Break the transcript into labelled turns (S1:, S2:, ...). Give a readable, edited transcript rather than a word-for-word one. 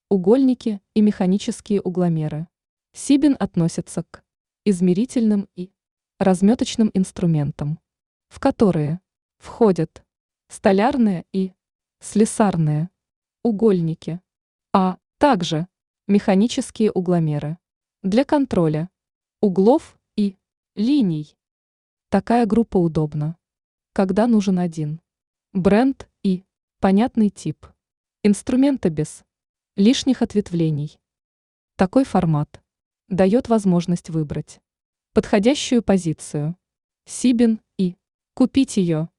S1: угольники и механические угломеры. Сибин относится к измерительным и разметочным инструментам, в которые входят столярные и слесарные угольники, а также механические угломеры для контроля углов и линий. Такая группа удобна, когда нужен один бренд и понятный тип инструмента без лишних ответвлений. Такой формат дает возможность выбрать подходящую позицию Сибин и купить ее